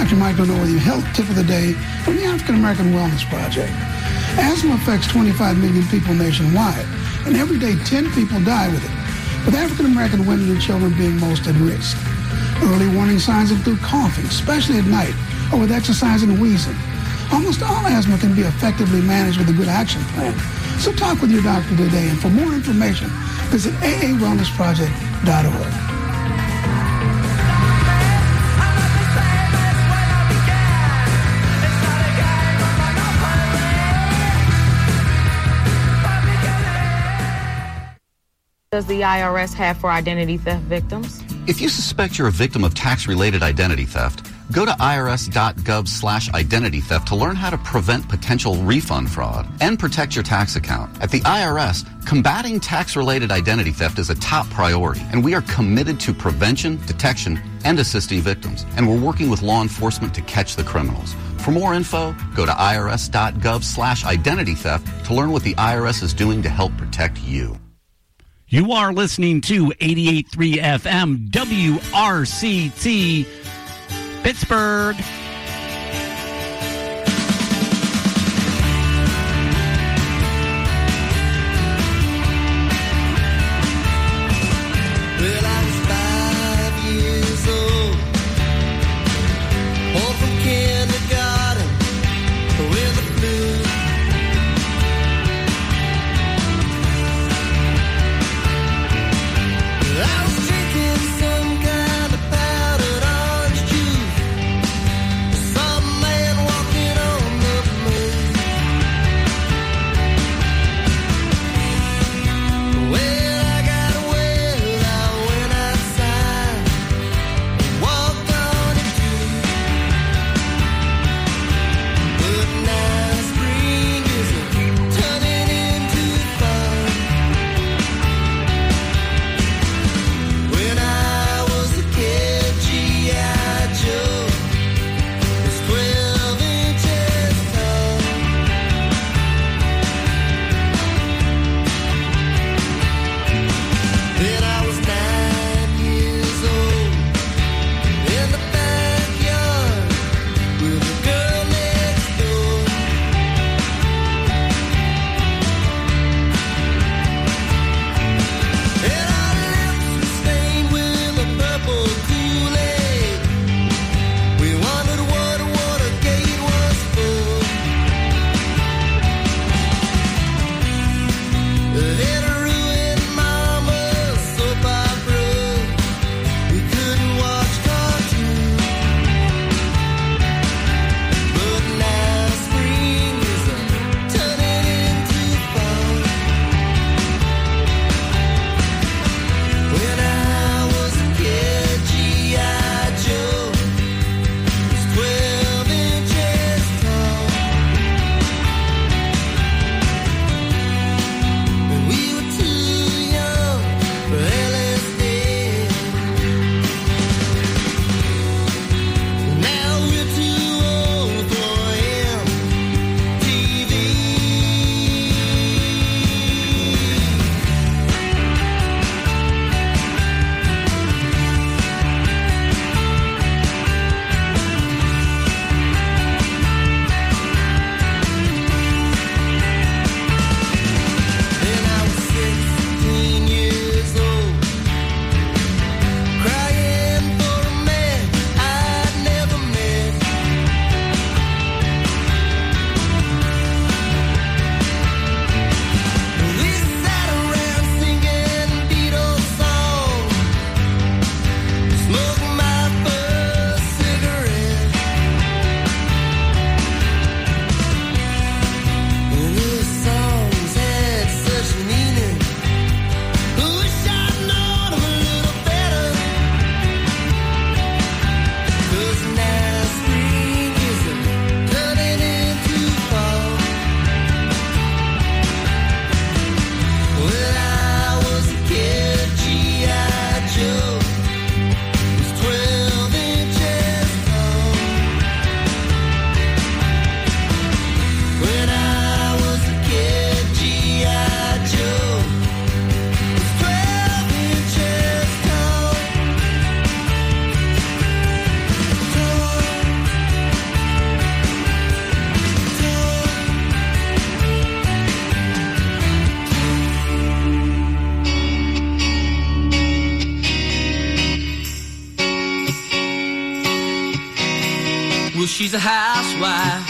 But you might go know with your health tip of the day from the African American Wellness Project. Asthma affects 25 million people nationwide, and every day 10 people die with it, with African American women and children being most at risk. Early warning signs include coughing, especially at night, or with exercise and wheezing. Almost all asthma can be effectively managed with a good action plan. So talk with your doctor today, and for more information, visit aawellnessproject.org. Does the IRS have for identity theft victims? If you suspect you're a victim of tax-related identity theft, go to irs.gov/identity theft to learn how to prevent potential refund fraud and protect your tax account. At the IRS, combating tax-related identity theft is a top priority, and we are committed to prevention, detection, and assisting victims. And we're working with law enforcement to catch the criminals. For more info, go to irs.gov/identity theft to learn what the IRS is doing to help protect you. You are listening to 88.3 FM WRCT Pittsburgh. Well, I was 5 years old, home from kindergarten with the flu. I was drinking some kind of powdered orange juice. Well, she's a housewife,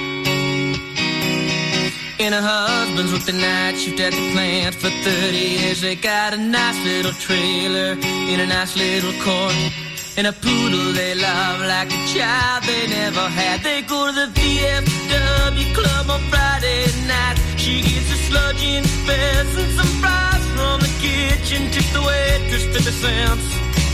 and her husband's worked the night shift at the plant for 30 years. They got a nice little trailer in a nice little court, and a poodle they love like a child they never had. They go to the VFW club on Friday night. She gets a sludge in fez and some fries from the kitchen. Tip the waitress 50 cents.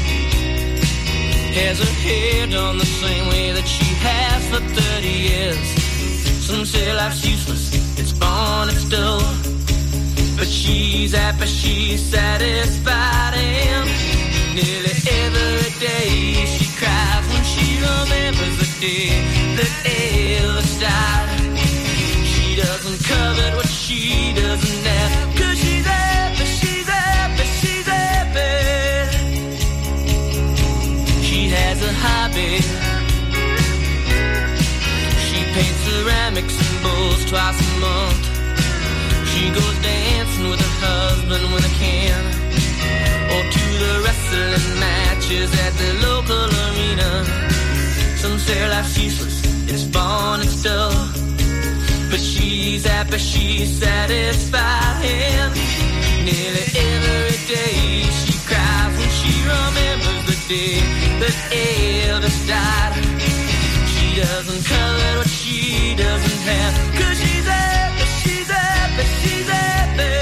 Has her hair done the same way that she has for 30 years. Some say life's useless, it's born, it's dull, but she's happy, she's satisfied, and nearly every day she cries when she remembers the day that Elvis died. She doesn't covet what she doesn't have, 'cause she's happy, she's happy, she's happy. She has a hobby. She paints ceramics and bowls twice a month. She goes dancing with her husband when they can, or to the wrestling matches at the local arena. Some say life's useless, it's born, it's dull, but she's happy, she's satisfied, and nearly every day she cries when she remembers the day that Elvis died. She doesn't covet what she doesn't have, 'cause she's happy, she's happy, she's happy.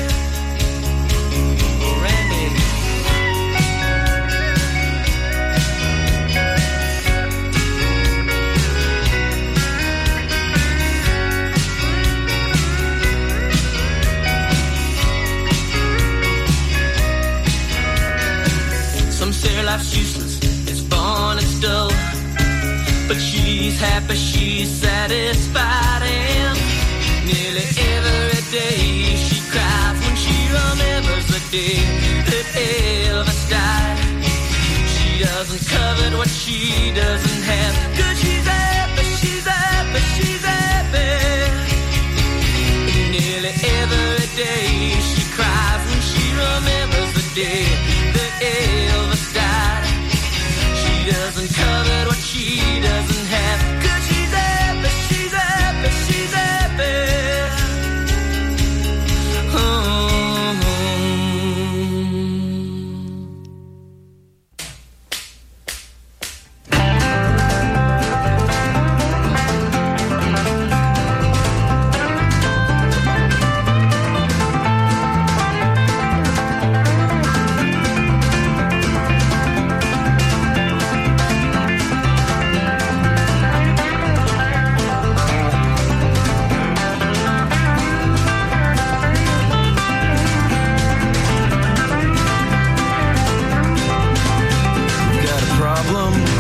Randy. Some say life's useless, it's born, it's dull, but she's happy, she's satisfied, and nearly every day she cries when she remembers the day that Elvis died. She doesn't covet what she doesn't have, 'cause she's happy, she's happy, she's happy. Nearly every day she cries when she remembers the day that Elvis died. She doesn't covet what she doesn't have, 'cause she's happy, she's happy, she's happy. Got a problem?